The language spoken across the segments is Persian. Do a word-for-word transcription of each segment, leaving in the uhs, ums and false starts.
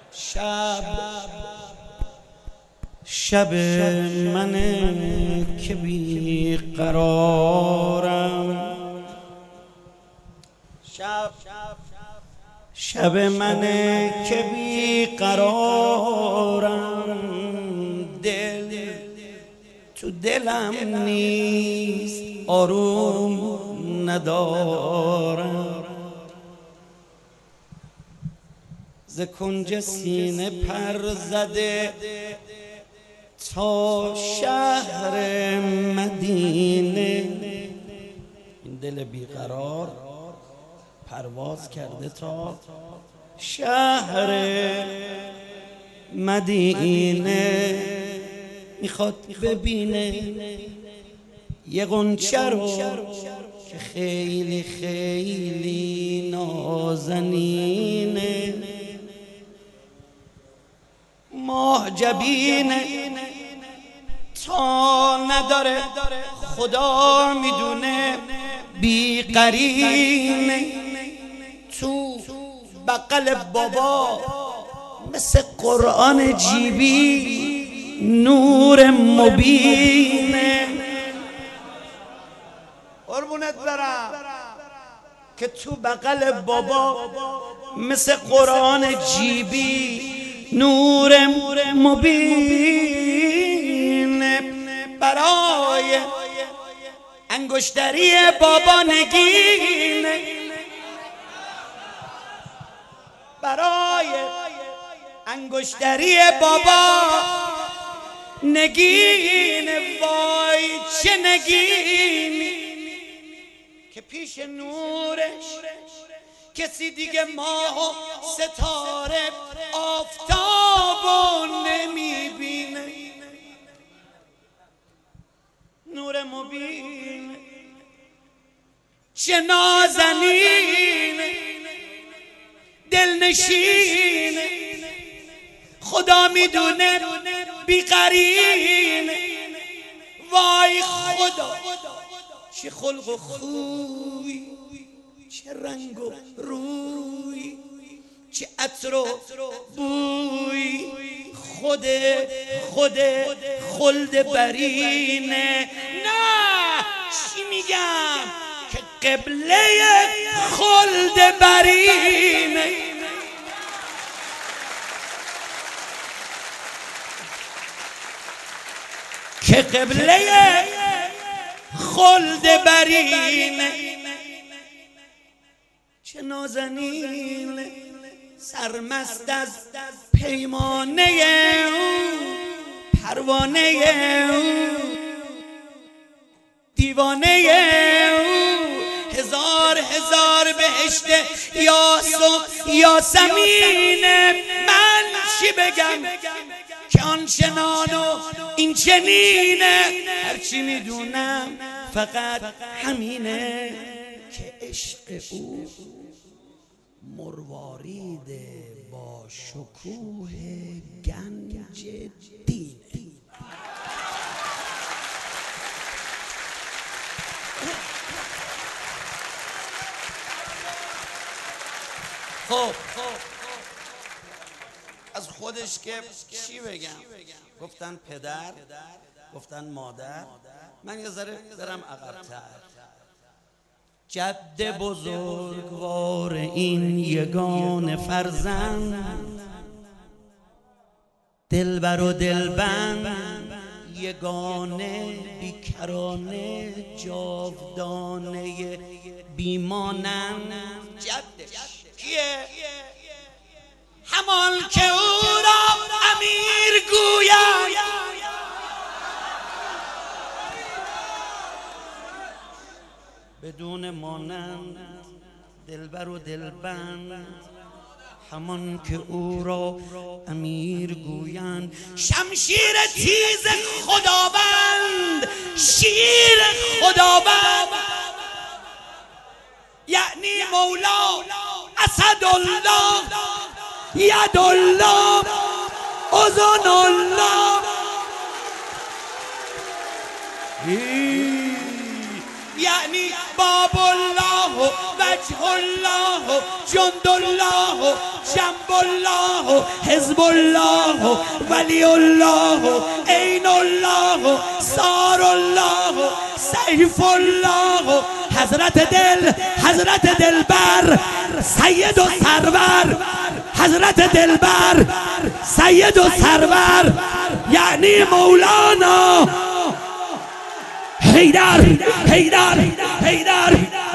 شب شب منه که بی قرارم، شب شب منه که بی قرارم، دل تو دلم نیست آروم ندارم، ز کنج سینه پر زده تا شهر مدینه. این دل بیقرار پرواز کرده تا شهر مدینه، میخواد ببینه یه غنچه رو که خیلی خیلی نازنینه، ماه جبینه تا نداره خدا میدونه، بی قرینه تو بغل بابا مثل قرآن جیبی نور مبینه. قربونت برم که تو بغل بابا مثل قرآن جیبی نور مبینه، برای انگشتری بابا نگینه، برای انگشتری بابا نگینه. وای چه نگینی که پیش نورش کسی دیگه ماه و ستاره آفتاب و نمیبینه، نور مبین چه نازنینه، دلنشینه، خدا میدونه بیقرینه. وای خدا چه خلق و خوی، چه رنگ و روی، چه عطر و بوی، خود خود خلد برینه. نه چی میگم که قبله خلد برینه، که قبله خلد برینه. چه نازنینه سرمست از پیمانه او، پروانه او، دیوانه او، هزار هزار بهشت یاس و یاسمینه. من چی بگم که آن چنان و این چنینه، هرچی میدونم فقط همینه که عشق او مروارید با شکوه گنج دینه. خب از خودش که چی بگم؟ گفتن پدر، گفتن مادر، من یه ذره برم عقب‌تر. جد بزرگوار این یگان فرزند، دلبر و دلبند، یگانه بیکرانه جاودانه بیمانند. جدش کیه؟ همان که او را امیر گوید، بدون مانند دلبر و دلبند، همان که او را امیر گویند. شمشیر تیز خداوند، شیر خداوند، یعنی مولا اسدالله، یدالله، اذن الله، یعنی باب الله، وجه الله، جند الله جنب الله حزب الله ولی الله عین الله سار الله سیف الله حضرت دل حضرت دلبر سید و سرور حضرت دلبر سید و سرور یعنی مولانا حیدر حیدر حیدر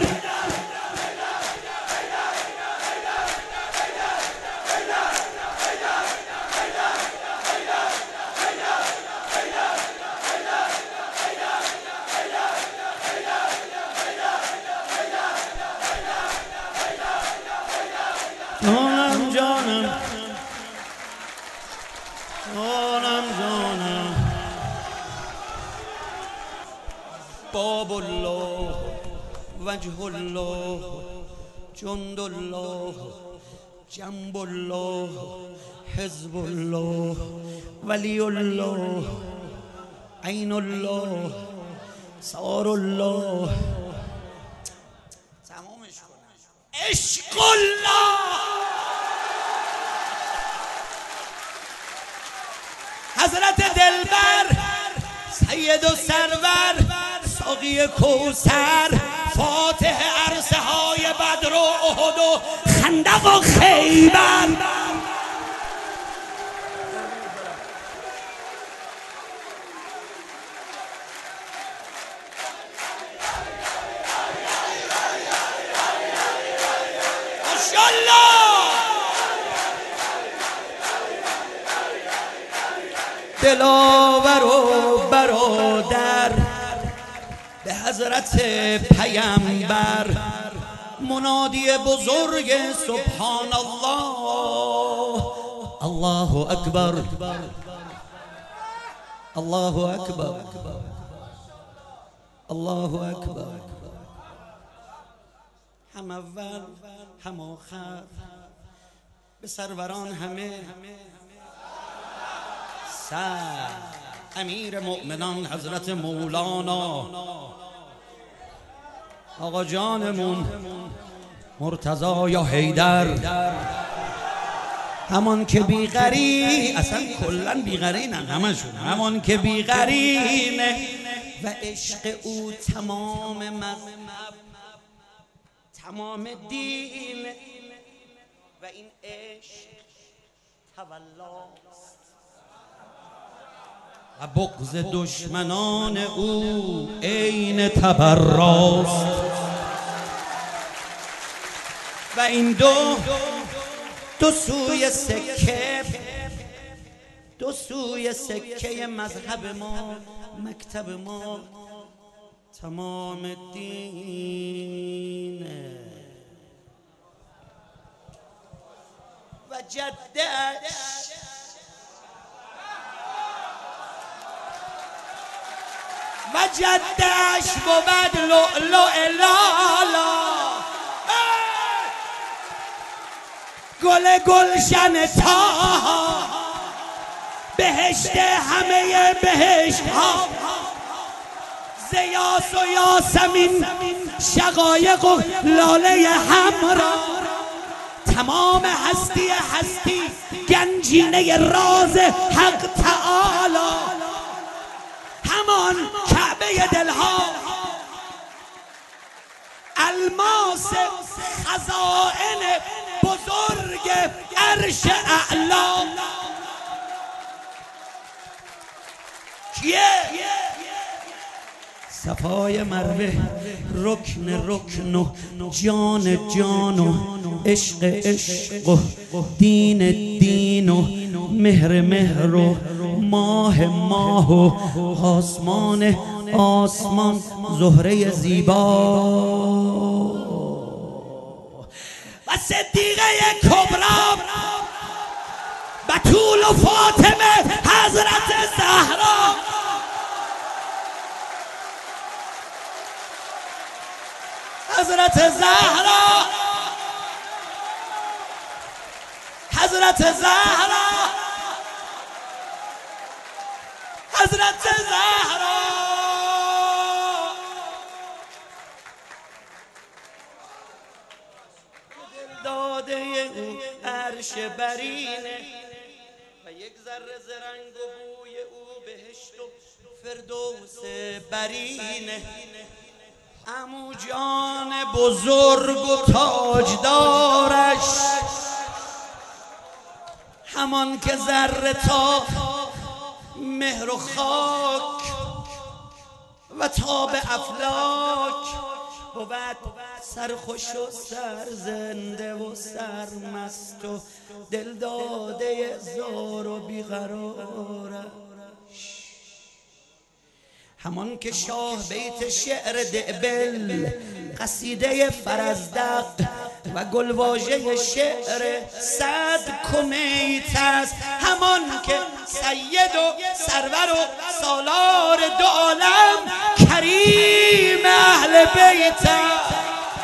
جانم جانم جانم جانم باب الله وجه الله جند الله جنب الله حزب الله ولی الله عین الله سار الله تمامش کنم عشق الله حضرت دلبر سید و سرور ساقی کوثر فاتح عرصه های بدر و احد و خندق و خیبر ماشاءالله دلاور و برادر به حضرت پیامبر منادی بزرگ سبحان الله الله اکبر الله اکبر الله اکبر هم اول هم آخر به سروران همه سر امیر مؤمنان حضرت مولانا آقا جانمون مرتضی یا حیدر همان که بیغری اصلا کلن بیغرینن همشون همان که بیغرینه و عشق او تمام مذهب تمام دین و این عشق تولاست و بغض دشمنان او عین تبراست و این دو دو سوی سکه دو سوی سکه مذهب ما مکتب ما تمام دینه و جدش و جدش بود لؤلؤ لالا گل گلشن تاها بهشت همه بهشت ها زیاس و یاسمین شقایق و لاله همرا تمام هستی هستی گنجینه راز حق تعالی همان کعبه دلها الماس خزائن بزرگ عرش اعلا کیه؟ صفای مروه رکن رکن و جان جان و عشق عشق و دین دین و مهر مهر و ماه ماه و آسمان آسمان زهره زیبا و صدیقه کبرا بتول و فاطمه حضرت زهرا حضرت زهرا حضرت زهرا حضرت زهرا عرش برینه و یک ذره ز رنگ و بوی او بهشت و فردوس برینه. عمو جان بزرگ و تاجدارش همان که ذره تا مهر و خاک و تاب افلاک بود سرخوش و سرزنده و سرمست و دل داده زار و بیقرارش. همان که شاه بیت شعر دعبل قصیده فرزدق و گلواژه شعر صد کمیت است. همان که سید و سرور و سالار دو عالم کریم اهل بیت است.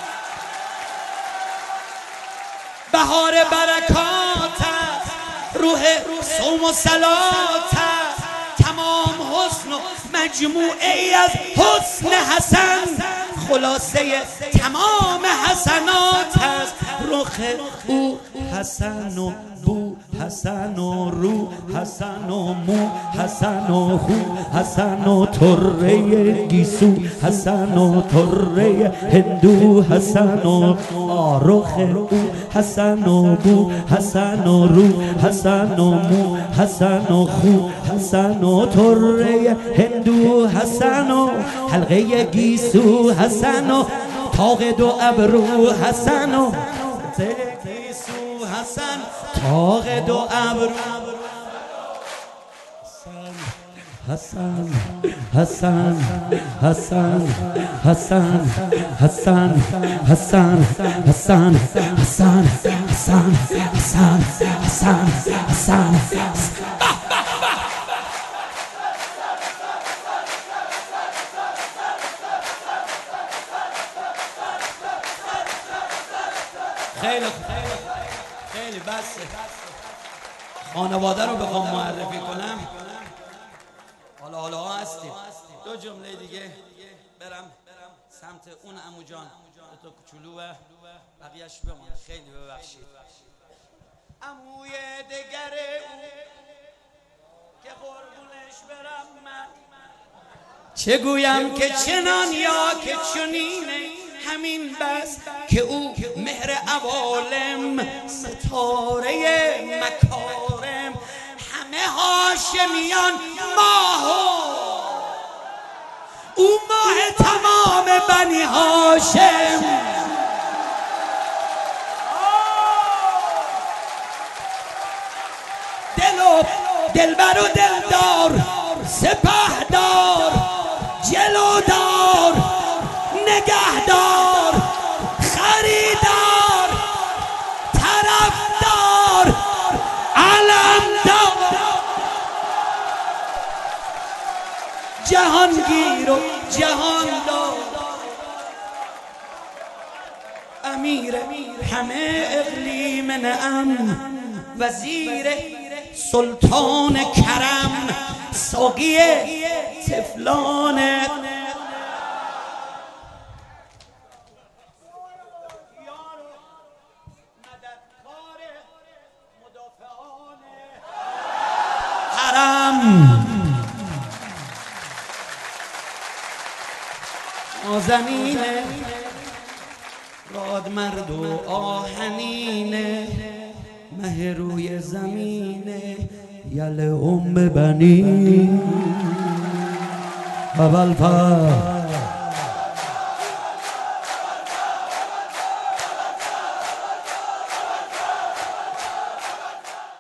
بهار برکات است، روح صوم و صلات است، تمام حسن و مجموعه ای از حسن حسن، خلاصه تمام حسنات است. رخ او حسن و بو حسن و رو حسن و مو حسن و خو حسن و طره گیسو حسن و طره هندو حسن و رخ او حسن و بو حسن و رو حسن و مو حسن و خو حسن و طره هندو حسن و حلقه گیسو حسن و تاق دو ابرو حسن و گیسو حسن تاق دو ابرو حسن حسن حسن حسن حسن حسن حسن حسن حسن حسن حسن حسن خیلی خیلی بسه. خانواده رو بخوام معرفی کنم، حالا حالا ها هستیم. دو جمله دیگه برم سمت اون عمو جان تو کوچولو و بقیه‌اش بمونه. خیلی ببخشید. عموی دگر او که قربونش برم من، چه گویم که چنان یا که چنینه، همین بس که او مهر عوالم ستاره مکارم، همه هاشمیان ماه او ماه تمام بنی هاشم. دل و دلبر و دلدار، سپهدار، جلودار، نگهدار، خریدار، طرفدار، علمدار، جهانگیر و جهاندار، امیر همه اقلیم نعم، وزیر سلطان کرم، ساقی طفلان آزمینه راد مرد و آهنینه، مه روی زمینه یل ام بنی اول